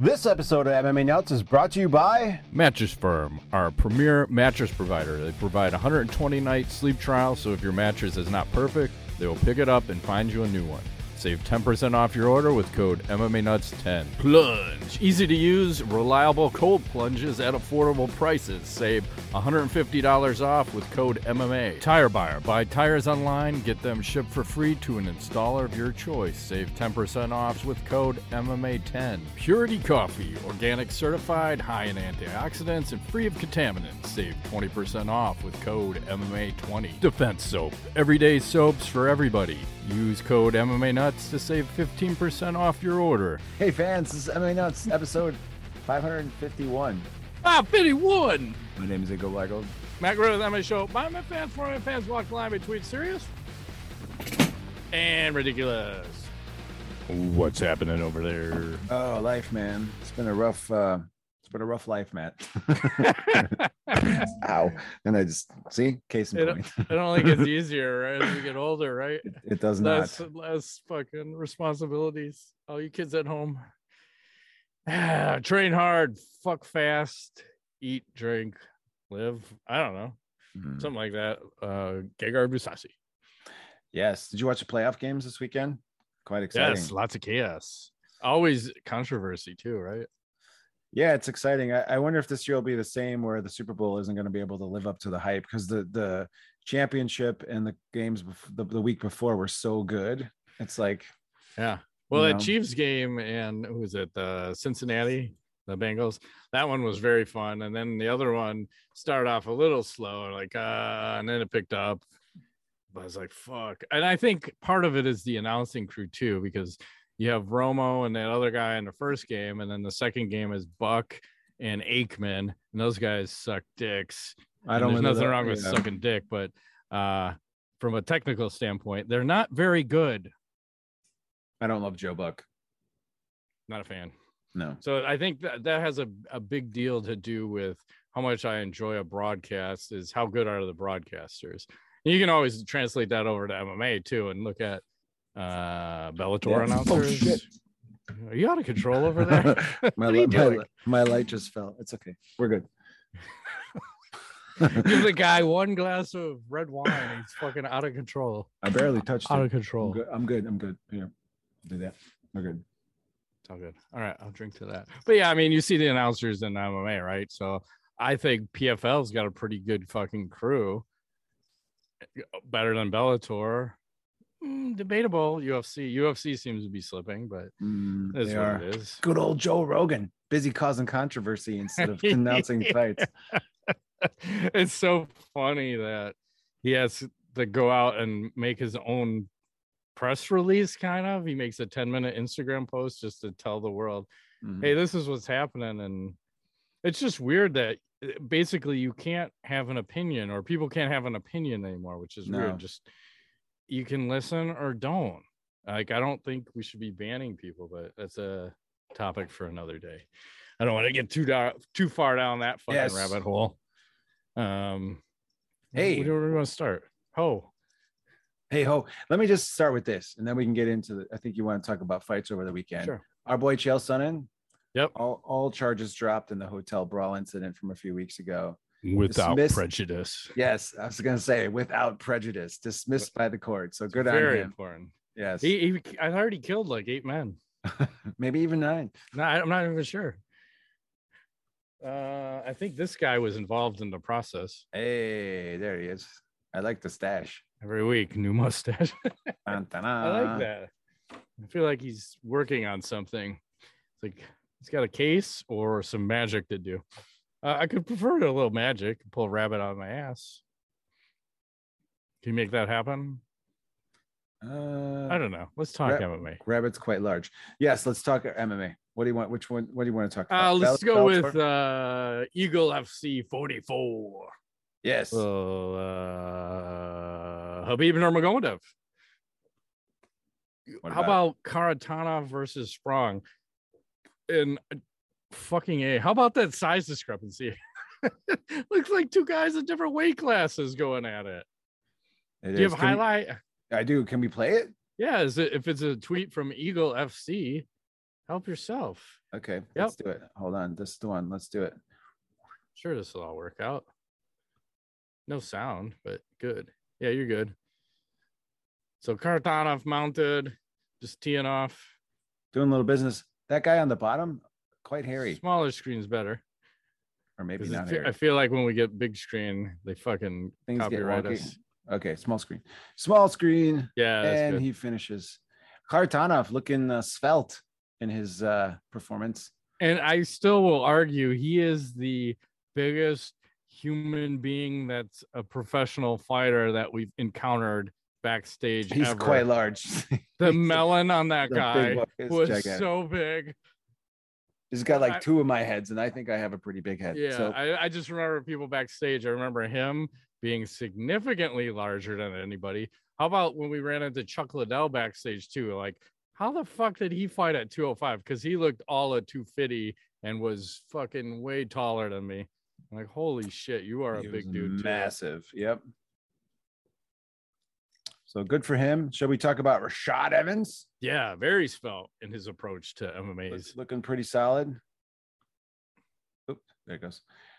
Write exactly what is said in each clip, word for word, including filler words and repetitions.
This episode of M M A Nuts is brought to you by Mattress Firm, our premier mattress provider. They provide one hundred twenty night sleep trial, so if your mattress is not perfect, they will pick it up and find you a new one. Save ten percent off your order with code M M A Nuts ten. Plunge. Easy to use, reliable cold plunges at affordable prices. Save one hundred fifty dollars off with code M M A. Tire Buyer. Buy tires online, get them shipped for free to an installer of your choice. Save ten percent off with code M M A ten. Purity Coffee. Organic certified, high in antioxidants, and free of contaminants. Save twenty percent off with code M M A twenty. Defense Soap. Everyday soaps for everybody. Use code M M A Nuts to save fifteen percent off your order. Hey fans, this is M M A Nuts, episode five hundred fifty-one. Ah, fifty-one! My name is Igor Weigel. Matt Gross, M M A Show. By my fans, for my fans, walk the line between serious and ridiculous. What's happening over there? Oh, life, man. It's been a rough, uh, it's been a rough life, Matt. Ow. And I just, see, case in It, point. it only gets easier right, as we get older, right? It, it does not. Less, less fucking responsibilities. All you kids at home. Ah, train hard, fuck fast, eat, drink, live. I don't know. Mhm. Something like that. Uh, Gegard Mousasi. Yes. Did you watch the playoff games this weekend? Quite exciting. Yes, lots of chaos. Always controversy too, right? Yeah, it's exciting. I, I wonder if this year will be the same, where the Super Bowl isn't going to be able to live up to the hype, because the the championship and the games bef- the, the week before were so good. It's like, Yeah. Well, You that know. Chiefs game and who was it? The Cincinnati, the Bengals. That one was very fun, and then the other one started off a little slow, like uh, and then it picked up. But I was like, "Fuck!" And I think part of it is the announcing crew too, because you have Romo and that other guy in the first game, and then the second game is Buck and Aikman, and those guys suck dicks. I And don't there's know nothing that- wrong with yeah. sucking dick, but uh, from a technical standpoint, they're not very good. I don't love Joe Buck. Not a fan. No. So I think that that has a, a big deal to do with how much I enjoy a broadcast is how good are the broadcasters. You can always translate that over to M M A too and look at uh, Bellator Yeah. Oh, announcers. shit. Are you out of control over there? my, What are you li- my, doing? li- my light just fell. It's okay. We're good. Give the guy one glass of red wine and he's fucking out of control. I barely touched Out it. of control. I'm good. I'm good. I'm good. Here, do that. We're good. It's all good. All right, I'll drink to that. But yeah, I mean, you see the announcers in M M A, right? So I think P F L's got a pretty good fucking crew. Better than Bellator. Mm, debatable. U F C. U F C seems to be slipping, but Mm, that's they what are. it is. Good old Joe Rogan, busy causing controversy instead of announcing fights. It's so funny that he has to go out and make his own press release, kind of. He makes a ten minute Instagram post just to tell the world, Mhm. hey, this is what's happening. And it's just weird that basically you can't have an opinion, or people can't have an opinion anymore, which is No. weird. Just you can listen or don't. Like, I don't think we should be banning people, but that's a topic for another day. I don't want to get too dar- too far down that fucking Yes. rabbit hole. Um, Hey. where do we want to start? Oh, Hey ho, let me just start with this, and then we can get into the. I think you want to talk about fights over the weekend. sure. Our boy Chael Sonnen. Yep. All, all charges dropped in the hotel brawl incident from a few weeks ago. Without Dismissed- prejudice. Yes, I was going to say without prejudice, dismissed by the court. So good on Very him. important. Yes, He, he, I heard he killed like eight men. maybe even nine. No, I- I'm not even sure. Uh, I think this guy was involved in the process. Hey, there he is. I like the stash. Every week, new mustache. Dun, dun, I dun. like that. I feel like he's working on something. It's like he's got a case or some magic to do. Uh, I could prefer a little magic. Pull a rabbit out of my ass. Can you make that happen? Uh, I don't know. Let's talk Ra- M M A. Rabbit's quite large. Yes, let's talk M M A. What do you want? Which one? What do you want to talk about? Uh, let's Bell- go Bellator? with uh, Eagle F C forty-four. yes. So, uh, Habib Nurmagomedov. What How about Karatana versus Sprong? And uh, fucking A. How about that size discrepancy? Looks like two guys in different weight classes going at it. It Do you is. have Can we- highlight? I do. Can we play it? Yeah, is it if it's a tweet from Eagle F C? Help yourself. Okay, Yep. let's do it. Hold on. This is the one. Let's do it. Sure, this will all work out. No sound, but good. Yeah, you're good. So Kharitonov mounted, just teeing off. Doing a little business. That guy on the bottom, quite hairy. Smaller screen's better. Or maybe not fe- hairy. I feel like when we get big screen, they fucking Things get copyright wonky. us. Okay, small screen. Small screen. Yeah, that's and good. he finishes. Kharitonov looking uh, svelte in his uh, performance. And I still will argue he is the biggest human being that's a professional fighter that we've encountered backstage. He's ever. quite large. The melon on that The guy big boy is was gigantic. so big. He's got like I- two of my heads, and I think I have a pretty big head. Yeah, So I, I just remember people backstage. I remember him being significantly larger than anybody. How about when we ran into Chuck Liddell backstage too? Like, how the fuck did he fight at two oh five? Because he looked all at two fifty and was fucking way taller than me. I'm like, holy shit, you are a he big was dude too. massive. Yep. So good for him. Shall we talk about Rashad Evans? Yeah, very svelte in his approach to M M As. Looks- Looking pretty solid. Oop, there it goes.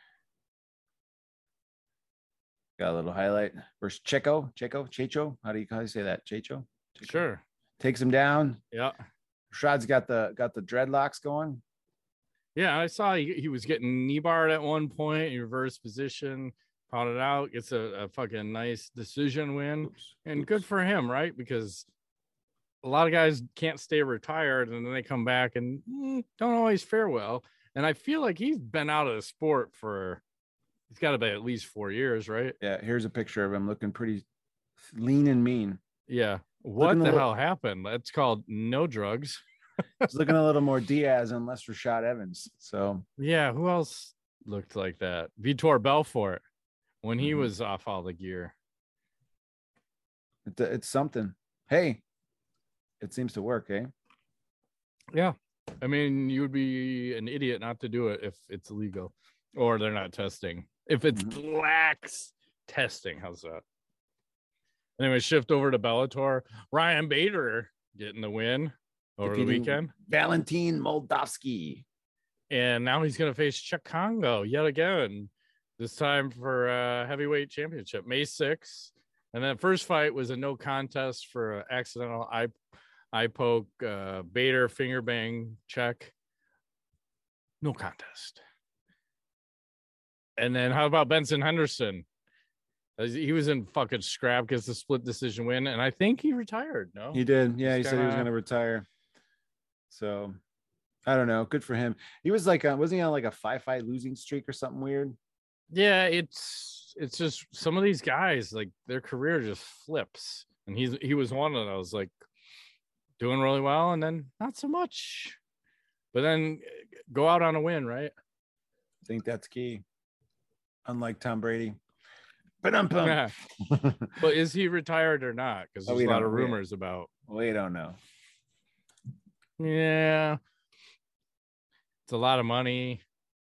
Got a little highlight versus Checo, Checo, Checho. How do you how do you say that? Checho? Checo. Sure. Takes him down. Yeah. Rashad's got the got the dreadlocks going. Yeah, I saw he, he was getting knee barred at one point in reverse position, pounded out, gets a, a fucking nice decision win. Oops, And oops. good for him, right? Because a lot of guys can't stay retired and then they come back and mm, don't always fare well. And I feel like he's been out of the sport for, he's got to be at least four years, right? Yeah, here's a picture of him looking pretty lean and mean. Yeah. What Looking a the little- hell happened? That's called no drugs. He's looking a little more Diaz and less Rashad Evans. So Yeah. Who else looked like that? Vitor Belfort when he Mhm. was off all the gear. it, it's something. Hey, it seems to work, eh? Yeah. I mean, you would be an idiot not to do it if it's illegal or they're not testing. If it's Mhm. lax testing, how's that? Anyway, shift over to Bellator. Ryan Bader getting the win over the Defeating weekend. Valentin Moldavsky. And now he's going to face Chuck Congo yet again, this time for a heavyweight championship, May sixth. And then first fight was a no contest for an accidental eye, eye poke, uh, Bader finger bang check. No contest. And then how about Benson Henderson? Uh, He was in fucking scrap, gets the split decision win. And I think he retired, no? He did. Yeah, he He's said he was kinda- going to retire. So I don't know. Good for him. He was like, uh, wasn't he on like a five fight losing streak or something weird? Yeah, it's it's just some of these guys, like their career just flips. And he's he was one of those, like doing really well and then not so much. But then go out on a win, right? I think that's key. Unlike Tom Brady. But I'm pumped. Yeah. But is he retired or not? Because Oh, there's we a lot don't- of we- rumors about. We don't know. Yeah. It's a lot of money.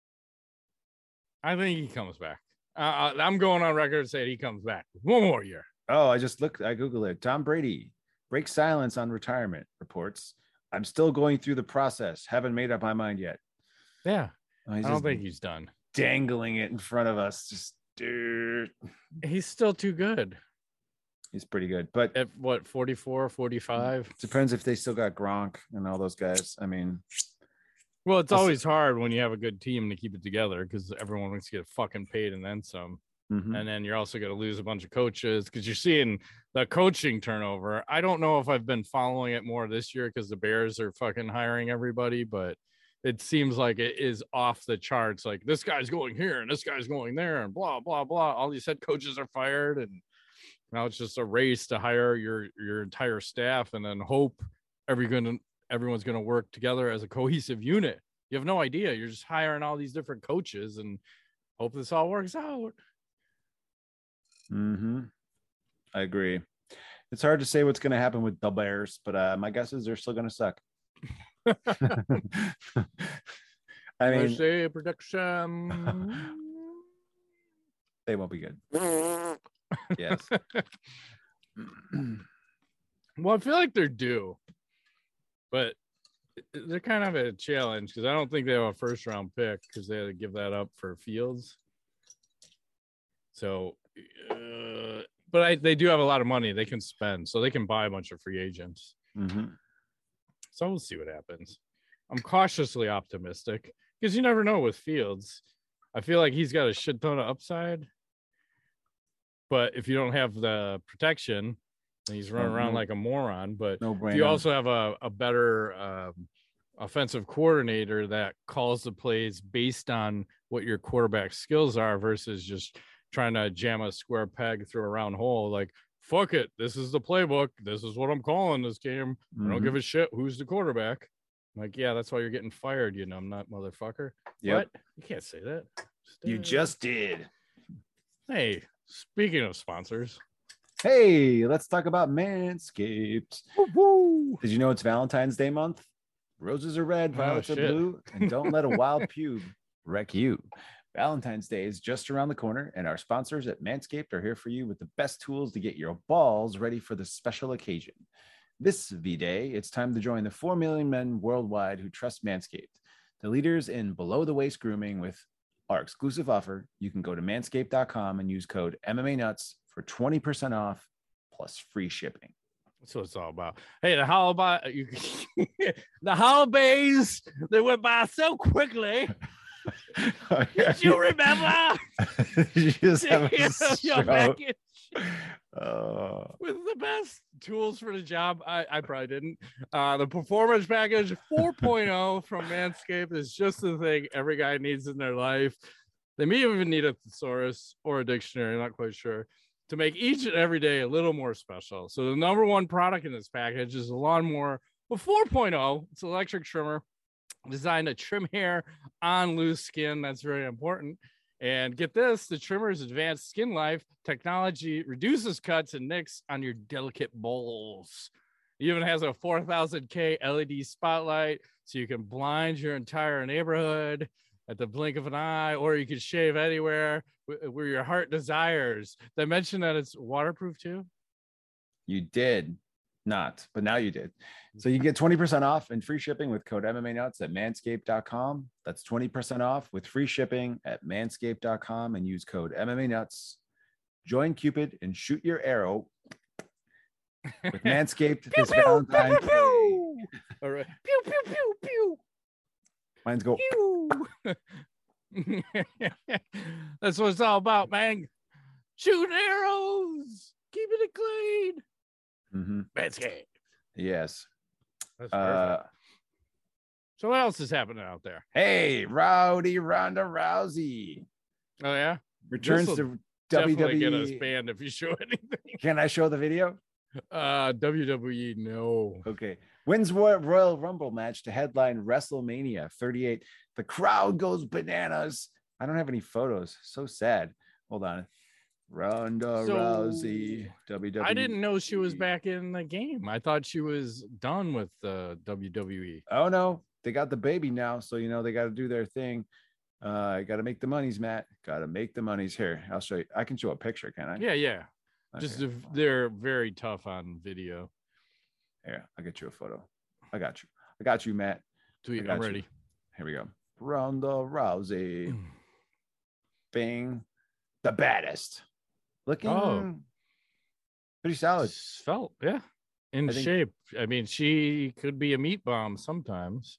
I think he comes back. Uh, I'm going on record saying he comes back one more year. Oh, I just looked. I Googled it. Tom Brady breaks silence on retirement reports. I'm still going through the process. Haven't made up my mind yet. Yeah. Oh, he's I don't just think he's done. dangling it in front of us. Just, dude, He's still too good. he's pretty good. But At what, forty-four, forty-five? depends if they still got Gronk and all those guys. I mean, Well, it's Also- always hard when you have a good team to keep it together because everyone wants to get fucking paid and then some. mhm. And then you're also going to lose a bunch of coaches because you're seeing the coaching turnover. I don't know if I've been following it more this year because the Bears are fucking hiring everybody, but it seems like it is off the charts. Like this guy's going here and this guy's going there and blah, blah, blah. All these head coaches are fired. And now it's just a race to hire your, your entire staff and then hope every gonna, everyone's going to work together as a cohesive unit. You have no idea. You're just hiring all these different coaches and hope this all works out. Mm-hmm. I agree. It's hard to say what's going to happen with the Bears, but uh, my guess is they're still going to suck. I mean, Say prediction. they won't be good. Yes. Well, I feel like they're due, but they're kind of a challenge because I don't think they have a first round pick because they had to give that up for Fields. So, uh, but I, they do have a lot of money they can spend, so they can buy a bunch of free agents. Mm-hmm. So we'll see what happens. I'm cautiously optimistic because you never know with Fields. I feel like he's got a shit ton of upside, but if you don't have the protection, then he's running Oh, around no. like a moron. But No if you bueno. also have a, a better um, offensive coordinator that calls the plays based on what your quarterback skills are versus just trying to jam a square peg through a round hole, like, fuck it, this is the playbook. This is what I'm calling this game. Mm-hmm. I don't give a shit who's the quarterback. I'm like, yeah, that's why you're getting fired, you numbnut motherfucker. Yep. What? You can't say that. Just, You uh, just did. Hey, speaking of sponsors. Hey, let's talk about Manscaped. Woo-hoo. Did you know it's Valentine's Day month? Roses are red, violets Oh, are shit. blue, and don't let a wild pube wreck you. Valentine's Day is just around the corner, and our sponsors at Manscaped are here for you with the best tools to get your balls ready for the special occasion. This V-Day, it's time to join the four million men worldwide who trust Manscaped, the leaders in below-the-waist grooming. With our exclusive offer, you can go to manscaped dot com and use code M M A Nuts for twenty percent off plus free shipping. That's what it's all about. Hey, the holiday, you, the holidays, they went by so quickly. Did you remember? You just have Yeah, a your show. package Uh, with the best tools for the job. I, I probably didn't. Uh, the performance package four point oh from Manscaped is just the thing every guy needs in their life. They may even need a thesaurus or a dictionary, I'm not quite sure, to make each and every day a little more special. So the number one product in this package is the Lawnmower four point oh. It's an electric trimmer designed to trim hair on loose skin. That's very important. And get this, the trimmer's advanced skin life technology reduces cuts and nicks on your delicate balls. It even has a four thousand K L E D spotlight so you can blind your entire neighborhood at the blink of an eye, or you can shave anywhere where your heart desires. Did I mention that it's waterproof too? you did not, but now you did. So you get twenty percent off and free shipping with code M M A Nuts at manscaped dot com. That's twenty percent off with free shipping at manscaped dot com and use code M M A Nuts. Join Cupid and shoot your arrow with Manscaped Pew, this pew, Valentine's pew, pew, Day. pew. All right. Pew, pew, pew, pew. Mine's go. Pew. That's what it's all about, man. Shooting arrows, keeping it clean. Mm-hmm. Manscaped. Yes. That's perfect. Uh, So what else is happening out there? hey, Rowdy Ronda Rousey Oh yeah, returns This'll to W definitely W get us E. banned if you show anything. Can I show the video? Uh, W W E, no. Okay. Wins Roy- Royal Rumble match to headline WrestleMania thirty-eight. The crowd goes bananas. I don't have any photos. So sad. Hold on. Ronda So, Rousey, W W E. I didn't know she was back in the game. I thought she was done with the W W E. Oh, no. They got the baby now. So, you know, they got to do their thing. Uh, got to make the monies, Matt. Got to make the monies. Here, I'll show you. I can show a picture, can I? Yeah, yeah. Okay. Just if they're very tough on video. Here, I'll get you a photo. I got you. I got you, Matt. Tweet, got I'm you. ready. Here we go. Ronda Rousey. Bing. The baddest. Looking Oh. pretty solid. Felt, yeah. In I think- shape. I mean, she could be a meat bomb sometimes.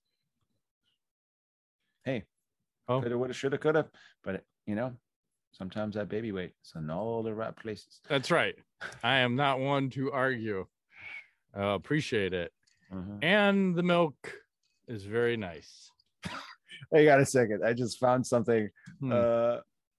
Hey, Oh, coulda, woulda, shoulda, coulda. But, you know, sometimes that baby weight is in all the right places. that's right. I am not one to argue. Uh, appreciate it. Mhm. And the milk is very nice. Hey, got a second. I just found something. Hmm. Uh,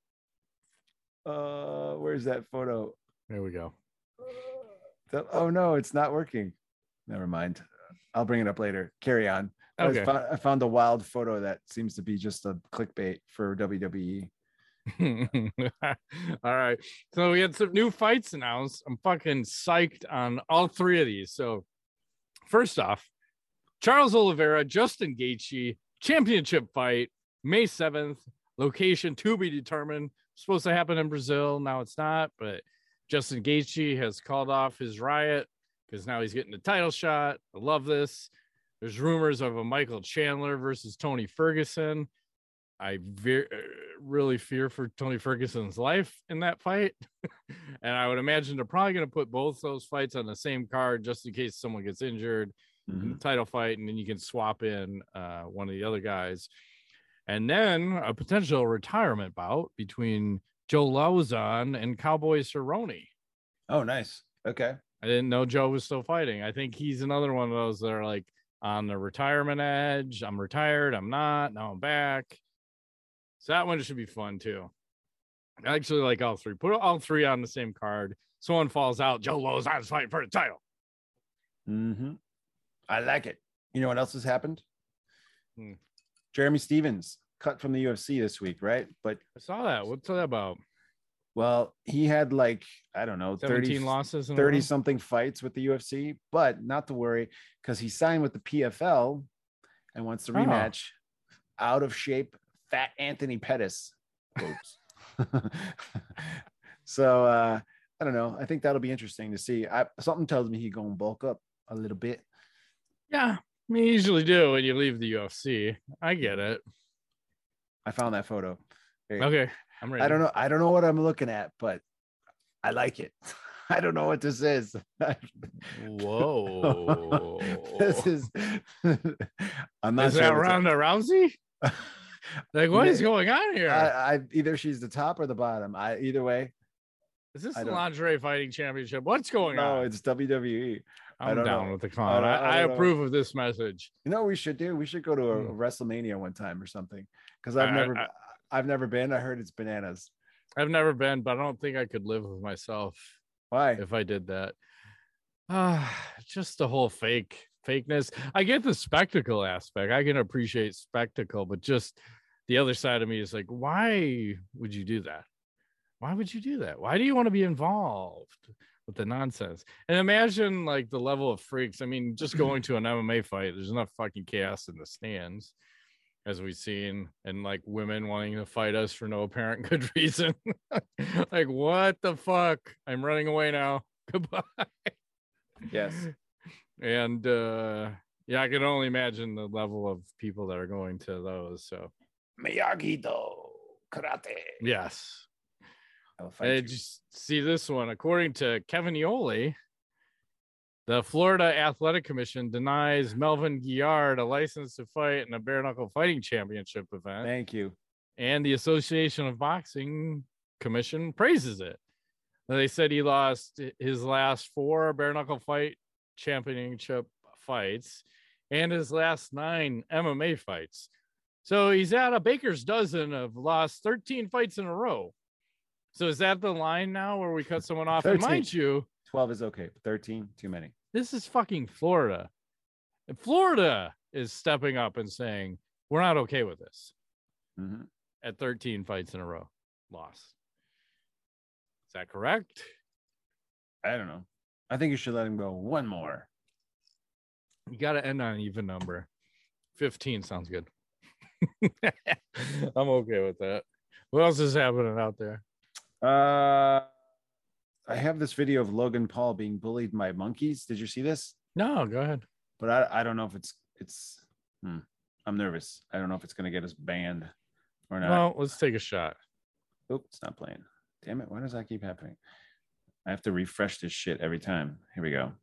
uh, where's that photo? There we go. The- oh no, it's not working. Never mind. I'll bring it up later. Carry on. I, was Okay. found, I found a wild photo that seems to be just a clickbait for W W E. All right. So we had some new fights announced. I'm fucking psyched on all three of these. So first off, Charles Oliveira, Justin Gaethje, championship fight, May seventh, location to be determined. Supposed to happen in Brazil. Now it's not, but Justin Gaethje has called off his riot because now he's getting the title shot. I love this. There's rumors of a Michael Chandler versus Tony Ferguson. I very really fear for Tony Ferguson's life in that fight. And I would imagine they're probably going to put both those fights on the same card just in case someone gets injured mm-hmm. in the title fight. And then you can swap in uh, one of the other guys. And then a potential retirement bout between Joe Lauzon and Cowboy Cerrone. Oh, nice. Okay. I didn't know Joe was still fighting. I think he's another one of those that are like on the retirement edge. I'm retired. I'm not. Now I'm back. So that one should be fun too. I actually like all three. Put all three on the same card. Someone falls out. Joe Lauzon's fighting for the title. Mm-hmm. I like it. You know what else has happened? Hmm. Jeremy Stevens cut from the U F C this week, right? But I saw that. What's that about? Well, he had like, I don't know, seventeen thirty losses, thirty something fights with the U F C, but not to worry because he signed with the P F L and wants to rematch oh. out of shape fat Anthony Pettis. So uh, I don't know. I think that'll be interesting to see. I, something tells me he's going to bulk up a little bit. Yeah, I mean, you usually do when you leave the U F C. I get it. I found that photo. Okay, I'm ready. I don't know. I don't know what I'm looking at, but I like it. I don't know what this is. Whoa. This is. I'm not is sure. Is that Ronda Rousey? Like, what is going on here? I, I either she's the top or the bottom. I either way. Is this the lingerie fighting championship? What's going no, on? No, it's W W E. I'm down know. with the con. I, I, I, I approve know. of this message. You know what we should do? We should go to a, a WrestleMania one time or something. Because I've I, never I, I've never been. I heard it's bananas. I've never been, but I don't think I could live with myself. Why? If I did that. Uh, just the whole fake fakeness. I get the spectacle aspect. I can appreciate spectacle, but just the other side of me is like, why would you do that? Why would you do that? Why do you want to be involved with the nonsense? And imagine like the level of freaks. I mean, just going to an M M A fight, there's enough fucking chaos in the stands, as we've seen, and like women wanting to fight us for no apparent good reason. Like, what the fuck? I'm running away now. Goodbye. Yes. And uh yeah, I can only imagine the level of people that are going to those. So Miyagi-Do karate. Yes. Did you see this one? According to Kevin Iole, the Florida Athletic Commission denies Melvin Guillard a license to fight in a bare knuckle fighting championship event. Thank you. And the Association of Boxing Commission praises it. They said he lost his last four bare knuckle fight championship fights and his last nine M M A fights. So he's at a baker's dozen of lost thirteen fights in a row. So is that the line now where we cut someone off? And mind you, twelve is okay. thirteen, too many. This is fucking Florida. And Florida is stepping up and saying, we're not okay with this. Mm-hmm. At thirteen fights in a row, loss. Is that correct? I don't know. I think you should let him go one more. You got to end on an even number. fifteen sounds good. I'm okay with that. What else is happening out there? Uh, I have this video of Logan Paul being bullied by monkeys. Did you see this? No, go ahead. But I, I don't know if it's it's. Hmm, I'm nervous. I don't know if it's going to get us banned or not. Well, let's take a shot. Oh, it's not playing. Damn it! Why does that keep happening? I have to refresh this shit every time. Here we go.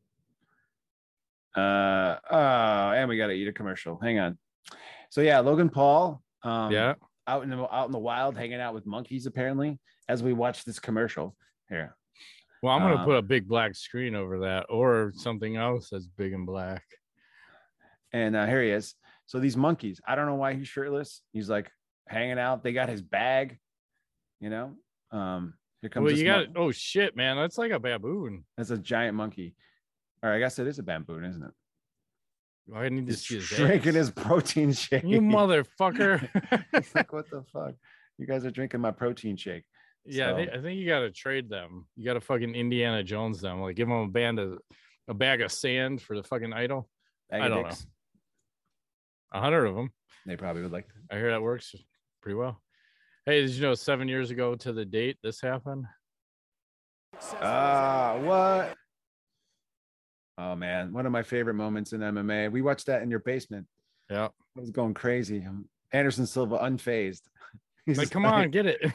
Uh oh, and we got to eat a commercial. Hang on. So yeah, Logan Paul. Um, yeah. Out in the out in the wild, hanging out with monkeys. Apparently, as we watch this commercial here. Well, I'm gonna um, put a big black screen over that, or something else that's big and black. And uh, here he is. So these monkeys. I don't know why he's shirtless. He's like hanging out. They got his bag. You know. Um. Here comes. Well, you got. Mon- oh shit, man! That's like a baboon. That's a giant monkey. All right, I guess it is a baboon, isn't it? I need to see his drinking his protein shake. You motherfucker! It's like, what the fuck? You guys are drinking my protein shake. Yeah, so. I, think, I think you got to trade them. You got to fucking Indiana Jones them. Like, give them a band of a bag of sand for the fucking idol. Bag I don't dicks. know. A hundred of them. They probably would like that. I hear that works pretty well. Hey, did you know seven years ago to the date this happened? Ah, uh, what? Oh man, one of my favorite moments in M M A. We watched that in your basement. Yeah. I was going crazy. Anderson Silva unfazed. He's like, come on, get it.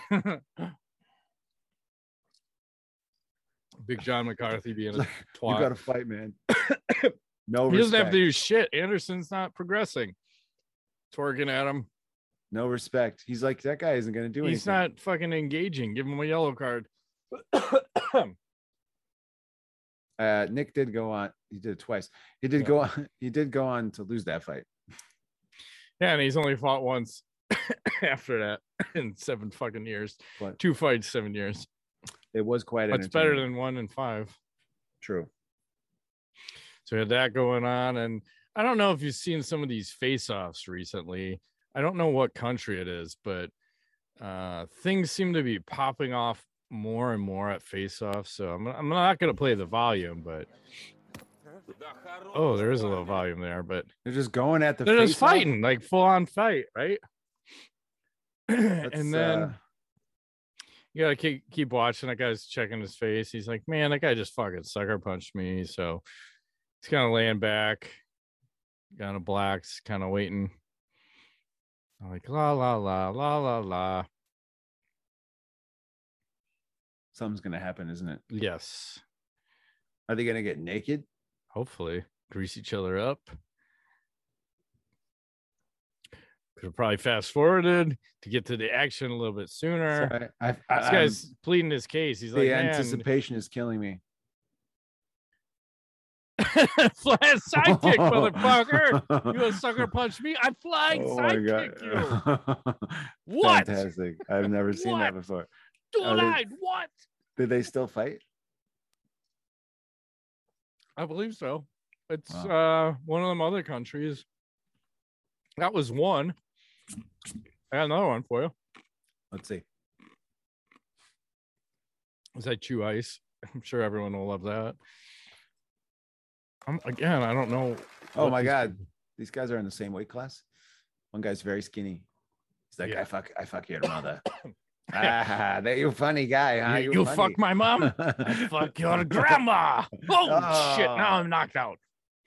Big John McCarthy being a like, twat. You got to fight, man. No, he respect. doesn't have to do shit. Anderson's not progressing. Twerking at him. No respect. He's like, that guy isn't going to do anything. He's not fucking engaging. Give him a yellow card. uh, Nick did go on. He did it twice. He did yeah. go on. He did go on to lose that fight. Yeah, and he's only fought once after that in seven fucking years. What? Two fights, seven years. It was quite. That's better than one in five. True. So we had that going on, and I don't know if you've seen some of these face-offs recently. I don't know what country it is, but uh, things seem to be popping off more and more at face-offs. So I'm I'm not going to play the volume, but oh, there is a little volume there, but they're just going at the. They're just fighting, like full-on fight, right? And then. Uh... You gotta keep keep watching. That guy's checking his face. He's like, man, that guy just fucking sucker punched me. So he's kind of laying back, kind of blacks, kind of waiting. I'm like, la la la la la la. Something's gonna happen, isn't it? Yes. Are they gonna get naked? Hopefully, grease each other up. Could have probably fast forwarded to get to the action a little bit sooner. Sorry, I, I, this guy's I'm, pleading his case. He's the like, the anticipation is killing me. Flat sidekick, motherfucker! You a sucker punch me? I'm flying oh sidekick you. What? Fantastic! I've never seen what? that before. Dual line. What? Did they still fight? I believe so. It's wow. uh one of them other countries. That was one. I got another one for you. Let's see. Was that Chew Ice? I'm sure everyone will love that. I'm, again, I don't know. Oh my God. People... These guys are in the same weight class. One guy's very skinny. He's like, yeah. I fuck, I fuck your mother. ah, that you funny guy, huh? You, you fuck my mom? I fuck your grandma. Oh, oh shit. Now I'm knocked out.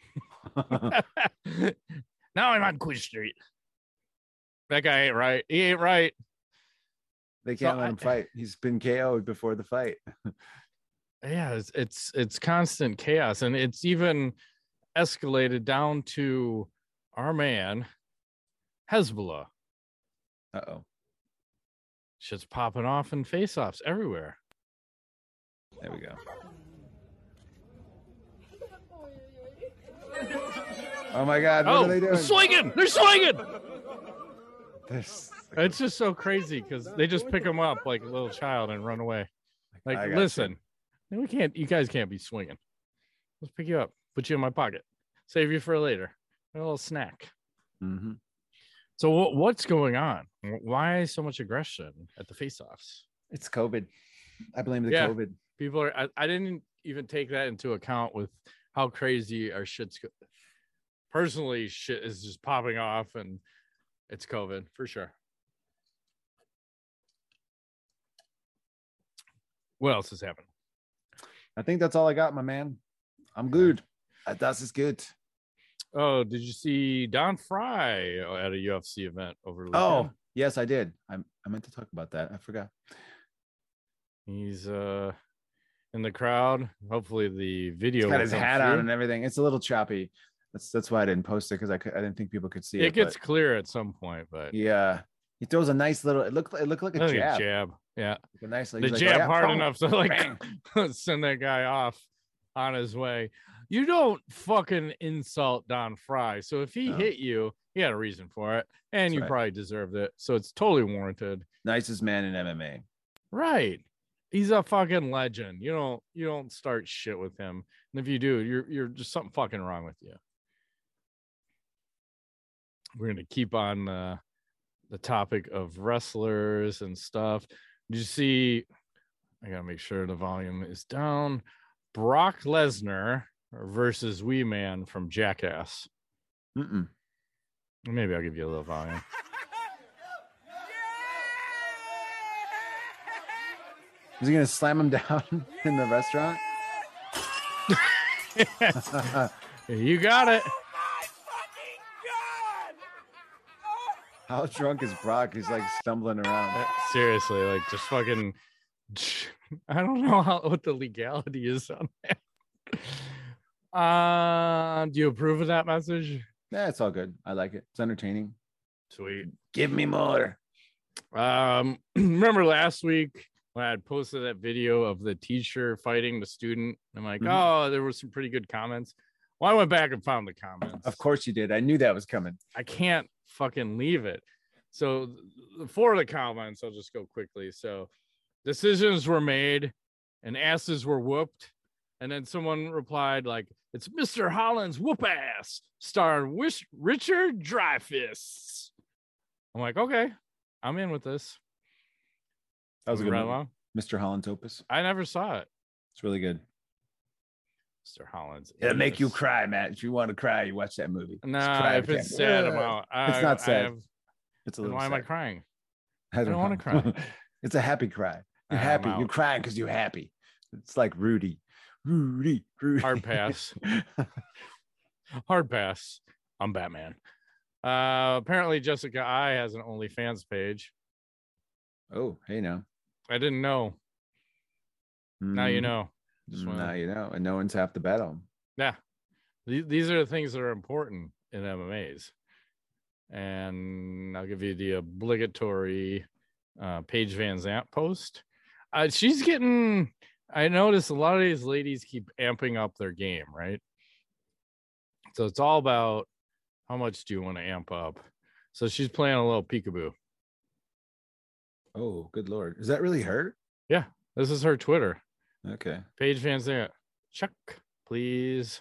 Now I'm on Quiz Street. That guy ain't right. He ain't right. They can't so let I, him fight. He's been K O'd before the fight. Yeah, it's, it's it's constant chaos, and it's even escalated down to our man Hezbollah. Uh-oh. Shit's popping off in face-offs everywhere. There we go. Oh my God! What oh, are they doing? They're swinging! They're swinging! This, it's just so crazy because they just pick him up like a little child and run away. Like, listen, you. we can't. You guys can't be swinging. Let's pick you up, put you in my pocket, save you for later. A little snack. Mm-hmm. So what, what's going on? Why so much aggression at the face-offs? It's COVID. I blame the yeah, COVID. People are. I, I didn't even take that into account with how crazy our shit's. Go- Personally, shit is just popping off, and it's COVID for sure. What else has happened? I think that's all I got, my man. I'm good. That's is good. Oh, did you see Don Fry at a U F C event over the weekend? Oh, yes, I did. I I meant to talk about that. I forgot. He's uh in the crowd. Hopefully, the video. He's got his hat through. on and everything. It's a little choppy. That's that's why I didn't post it because I could, I didn't think people could see it. It gets but, clear at some point, but yeah, he throws a nice little. It looked it looked like a I jab. A jab, yeah. Like a nice. The like, jab oh, yeah, hard boom, enough to like send that guy off on his way. You don't fucking insult Don Fry. So if he no. hit you, he had a reason for it, and that's you right. probably deserved it. So it's totally warranted. Nicest man in M M A. Right. He's a fucking legend. You don't you don't start shit with him, and if you do, you're you're just something fucking wrong with you. We're going to keep on uh, the topic of wrestlers and stuff. Did you see? I got to make sure the volume is down. Brock Lesnar versus Wee Man from Jackass. Mm-mm. Maybe I'll give you a little volume. Is he going to slam him down in the restaurant? You got it. Oh my fucking god! Oh. How drunk is Brock? He's like stumbling around. Uh, seriously, like just fucking. I don't know how what the legality is on that. Uh, do you approve of that message? Yeah, it's all good. I like it. It's entertaining. Sweet. Give me more. Um, remember last week when I had posted that video of the teacher fighting the student? I'm like, Mhm. oh, there were some pretty good comments. Well, I went back and found the comments. Of course you did. I knew that was coming. I can't fucking leave it. So th- for the comments, I'll just go quickly. So decisions were made and asses were whooped. And then someone replied like, it's Mister Holland's whoop ass starring Wish- Richard Dreyfuss. I'm like, okay, I'm in with this. That was a good right movie. along. Mister Holland's Opus. I never saw it. It's really good. Mister Holland's. It'll make you Opus. cry, Matt. If you want to cry, you watch that movie. Just Nah, cry if every it's time. sad, I'm Ugh. out. It's I- not I sad. have- It's a then little why am I sad. crying? I don't, don't wanna know. cry. It's a happy cry. You're I'm happy. out. You're crying because you're happy. It's like Rudy. Rudy. Rudy. Hard pass. Hard pass. I'm Batman. Uh, apparently, Jessica I has an OnlyFans page. Oh, hey now. I didn't know. Now you Mhm. know. Just wanna- Now you know. And no one's half the battle. Yeah. These, these are the things that are important in M M As. And I'll give you the obligatory uh, Paige Van Zant post. Uh, she's getting, I notice a lot of these ladies keep amping up their game, right? So it's all about how much do you want to amp up. So she's playing a little peekaboo. Oh, good Lord. Is that really her? Yeah, this is her Twitter. Okay. Paige Van Zant. Chuck, please.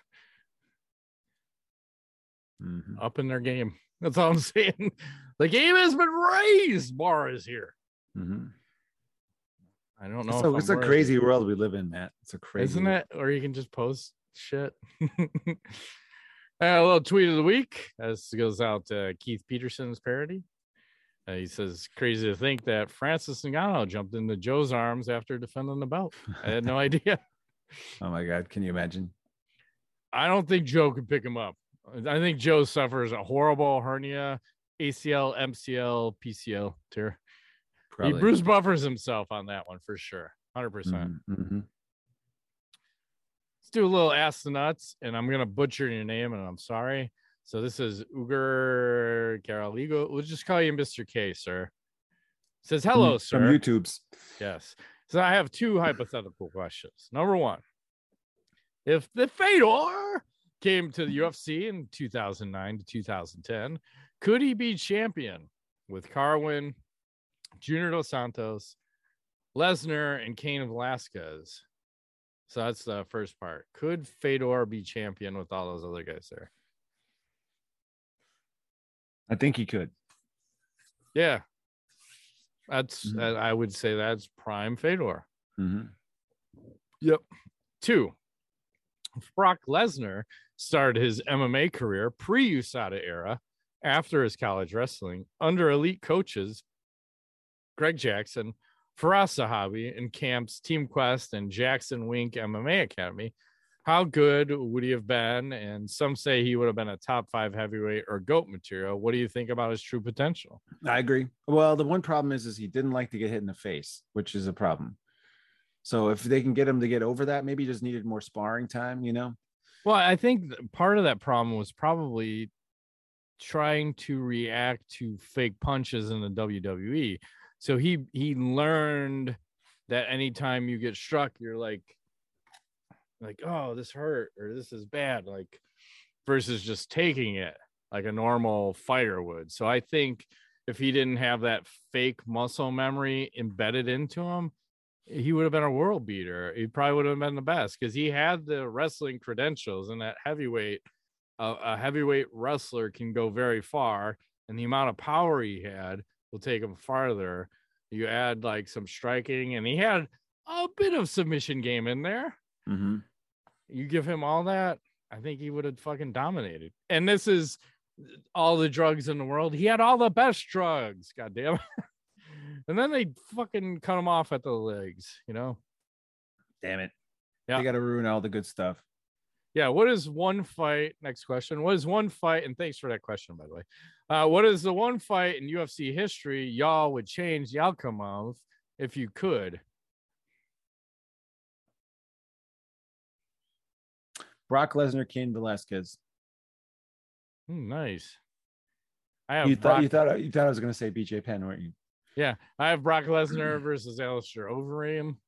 Mhm. Up in their game. That's all I'm saying. The game has been raised. Bar is here. Mhm. I don't know. It's if a, I'm it's a worthy. crazy world we live in, Matt. It's a crazy Isn't world. it? Or you can just post shit. Uh, a little tweet of the week. This goes out to Keith Peterson's parody. Uh, he says, crazy to think that Francis Ngannou jumped into Joe's arms after defending the belt. I had no idea. Oh my God. Can you imagine? I don't think Joe could pick him up. I think Joe suffers a horrible hernia, A C L, M C L, P C L tear. He Probably. Bruce buffers himself on that one for sure. one hundred percent. Mhm, mhm. Let's do a little ask the nuts, and I'm gonna butcher your name, and I'm sorry. So this is Uger Garaligo. We'll just call you Mister K, sir. Says hello, From- sir. From YouTube's. Yes. So I have two hypothetical questions. Number one, if the Fedor came to the U F C in two thousand nine to two thousand ten, could he be champion with Carwin, Junior Dos Santos, Lesnar, and Cain Velasquez? So that's the first part. Could Fedor be champion with all those other guys there? I think he could. Yeah. That's, Mhm. uh, I would say that's prime Fedor. Mhm. Yep. Two, Brock Lesnar started his M M A career pre-U S A D A era after his college wrestling under elite coaches Greg Jackson, Faraz Sahabi, and camps Team Quest and Jackson Wink M M A Academy. How good would he have been? And some say he would have been a top five heavyweight or GOAT material. What do you think about his true potential? I agree. Well, the one problem is, is he didn't like to get hit in the face, which is a problem. So if they can get him to get over that, maybe he just needed more sparring time, you know? Well, I think th- part of that problem was probably trying to react to fake punches in the W W E. So he he learned that anytime you get struck, you're like, like, oh, this hurt or this is bad, like versus just taking it like a normal fighter would. So I think if he didn't have that fake muscle memory embedded into him, he would have been a world beater. He probably would have been the best because he had the wrestling credentials, and that heavyweight, uh, a heavyweight wrestler can go very far, and the amount of power he had will take him farther. You add like some striking, and he had a bit of submission game in there. Mm-hmm. You give him all that, I think he would have fucking dominated. And this is all the drugs in the world. He had all the best drugs. God damn it. And then they fucking cut him off at the legs, you know? Damn it. Yeah. They got to ruin all the good stuff. Yeah, what is one fight? Next question. What is one fight? And thanks for that question, by the way. Uh, what is the one fight in U F C history y'all would change the outcome of if you could? Brock Lesnar, Cain Velasquez. Mm, nice. I have You thought Brock, you thought you thought I was going to say B J Penn, weren't you? yeah, I have Brock Lesnar versus Alistair Overeem.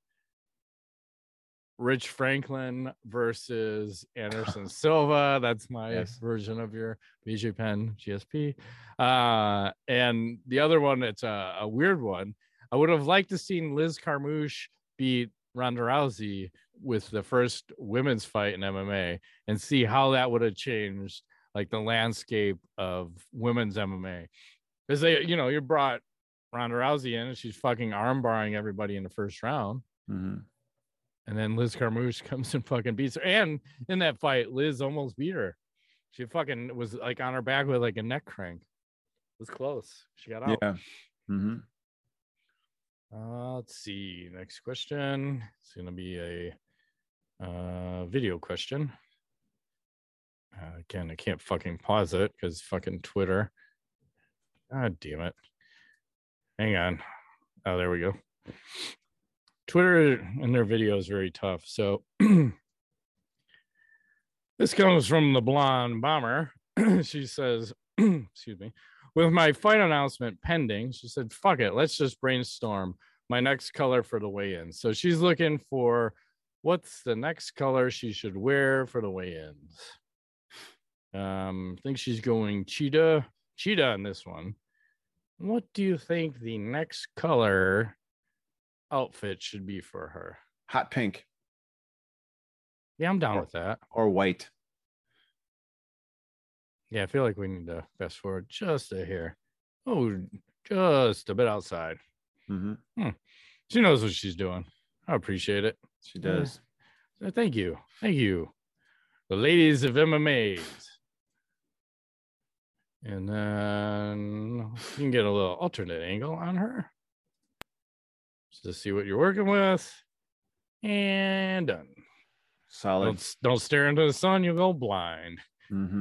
Rich Franklin versus Anderson Silva. That's my Yes. version of your B J Penn G S P. Uh, and the other one, it's a, a weird one. I would have liked to seen Liz Carmouche beat Ronda Rousey with the first women's fight in M M A and see how that would have changed like the landscape of women's M M A. Because they, you know, you brought Ronda Rousey in and she's fucking armbarring everybody in the first round. Mm-hmm. And then Liz Carmouche comes and fucking beats her. And in that fight, Liz almost beat her. She fucking was like on her back with like a neck crank. It was close. She got out. Yeah. Mm-hmm. Uh, let's see. Next question. It's going to be a uh, video question. Uh, again, I can't fucking pause it because fucking Twitter. God damn it. Hang on. Oh, there we go. Twitter and their video is very tough. So this comes from the Blonde Bomber. She says, excuse me, with my fight announcement pending, she said, fuck it, let's just brainstorm my next color for the weigh-in. So she's looking for what's the next color she should wear for the weigh-ins. Um, I think she's going cheetah, cheetah on this one. What do you think the next color outfit should be for her? Hot pink. Yeah, I'm down with that. Or white. Yeah, I feel like we need to fast forward just a hair. Oh, just a bit outside. Mm-hmm. Hmm. She knows what she's doing. I appreciate it. She does. Yeah. Thank you. Thank you. The ladies of M M As. And then you can get a little alternate angle on her. Just to see what you're working with. And done. Solid. Don't, don't stare into the sun, you'll go blind. Mm-hmm.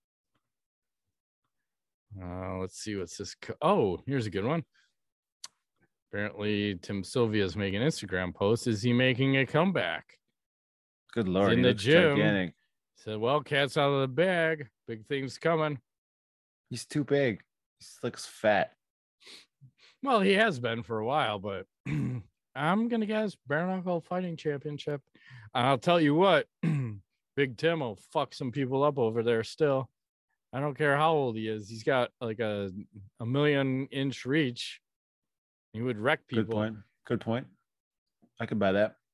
Uh, let's see what's this. Co- oh, here's a good one. Apparently, Tim Sylvia's making an Instagram post. Is he making a comeback? Good Lord. He's in he the looks gym. gigantic. Said, well, cat's out of the bag. Big things coming. He's too big. He looks fat. Well, he has been for a while, but I'm going to guess bare knuckle fighting championship. I'll tell you what, Big Tim will fuck some people up over there still. I don't care how old he is. He's got like a, a million inch reach. He would wreck people. Good point. Good point. I could buy that.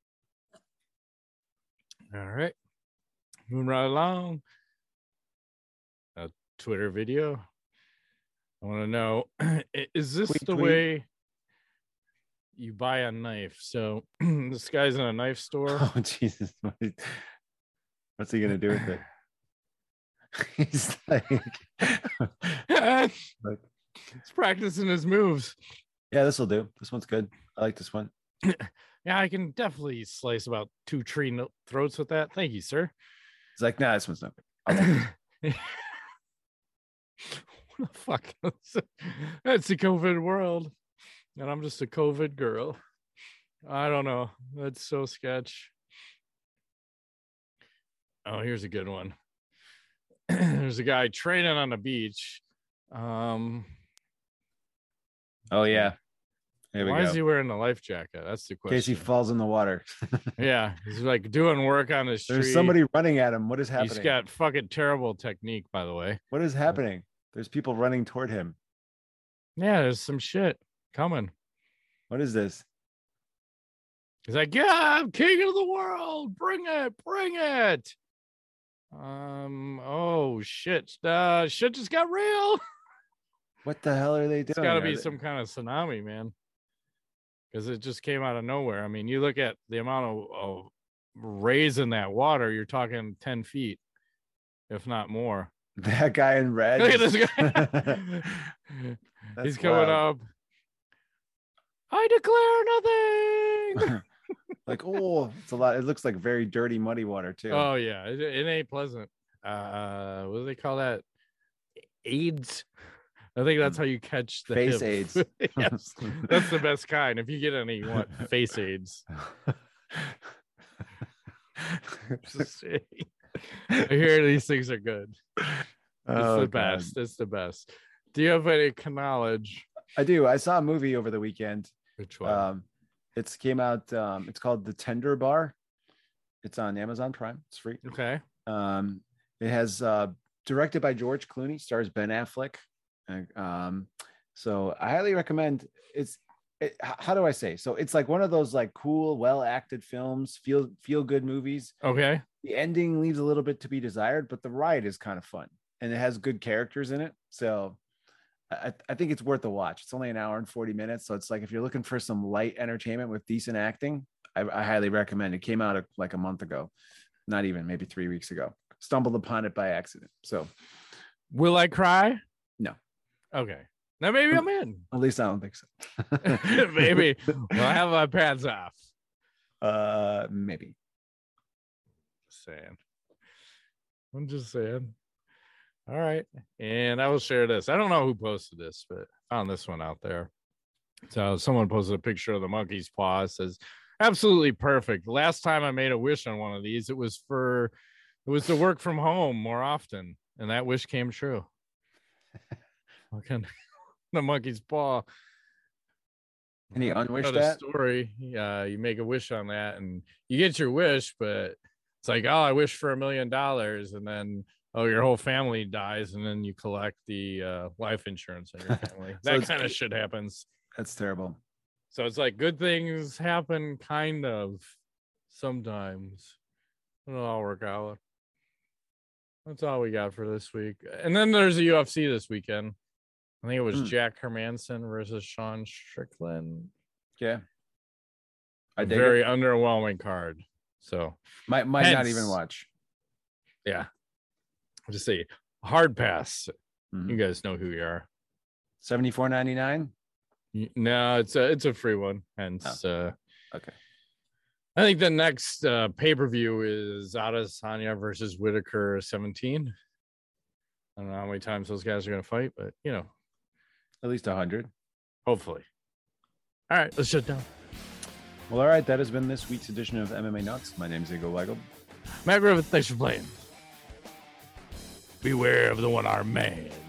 All right. Moving right along. A Twitter video. I want to know, is this Tweet, the tweet. way you buy a knife? So this guy's in a knife store. Oh, Jesus. What is- What's he going to do with it? He's like, like, He's practicing his moves. yeah, this will do. This one's good. I like this one. Yeah, I can definitely slice about two tree no- throats with that. Thank you, sir. It's like, nah, this one's not good. I like this. What the fuck? That's the COVID world. And I'm just a COVID girl. I don't know. That's so sketch. Oh, here's a good one. There's a guy training on the beach. Um, Oh, yeah. Here we why go. is he wearing a life jacket? That's the In case he question. falls in the water. Yeah, he's like doing work on the street. There's somebody running at him. What is happening? He's got fucking terrible technique, by the way. What is happening? There's people running toward him. Yeah, there's some shit coming. What is this? He's like, yeah, I'm king of the world. Bring it, bring it. Um, oh shit. Uh shit just got real. What the hell are they doing? It's gotta Are be they- some kind of tsunami, man. Because it just came out of nowhere. I mean, you look at the amount of, of raise in that water, you're talking ten feet, if not more. That guy in red. Look at is- this guy. That's He's coming wild. up. I declare nothing. Like, oh, it's a lot. It looks like very dirty, muddy water too. Oh yeah, it, it ain't pleasant. Uh, what do they call that? AIDS. I think that's how you catch the Face H I V. AIDS. Yes, that's the best kind. If you get any, you want face AIDS. Just saying. I hear these things are good. It's Oh, the God. best. It's the best. Do you have any knowledge? I do. I saw a movie over the weekend. Which one? Um, it's came out. Um, it's called The Tender Bar. It's on Amazon Prime. It's free. Okay. Um, it has uh, directed by George Clooney, stars Ben Affleck. Uh, um, so I highly recommend. It's it, h- how do I say? So it's like one of those like cool, well acted films, feel feel good movies. Okay. The ending leaves a little bit to be desired, but the ride is kind of fun and it has good characters in it. So I, I think it's worth a watch. It's only an hour and forty minutes. So it's like if you're looking for some light entertainment with decent acting, I, I highly recommend. It came out a, like a month ago, not even maybe three weeks ago. Stumbled upon it by accident. So Will I cry? No. Okay. Now maybe I'm in. at least I don't think so. Maybe. Well, I have my pants off. Uh, maybe. Just saying. I'm just saying. All right. And I will share this. I don't know who posted this, but I found this one out there. So someone posted a picture of the monkey's paw. It says, absolutely perfect. Last time I made a wish on one of these, it was for it was to work from home more often. And that wish came true. Okay. The monkey's paw. And he unwished Another that? story. Yeah, you make a wish on that and you get your wish, but it's like, oh, I wish for a million dollars, and then oh, your whole family dies, and then you collect the uh, life insurance on your family. So That it's- kind of shit happens. That's terrible. So it's like good things happen, kind of, sometimes. It'll all work out. That's all we got for this week. And then there's a U F C this weekend. I think it was Hmm. Jack Hermanson versus Sean Strickland. Yeah. I A dig very it. underwhelming card. So Might might not Hence- even watch. yeah, I'll just say hard pass. Mhm. You guys know who you are. seventy-four ninety-nine. Y- No, it's a it's a free one. Hence, uh, Okay. I think the next uh, pay per view is Adesanya versus Whitaker seventeen. I don't know how many times those guys are going to fight, but you know, At least a hundred. hopefully. All right, let's shut down. Well, all right. That has been this week's edition of M M A Nuts. My name is Igor Weigel. Matt Griffith, thanks for playing. Beware of the one-armed man.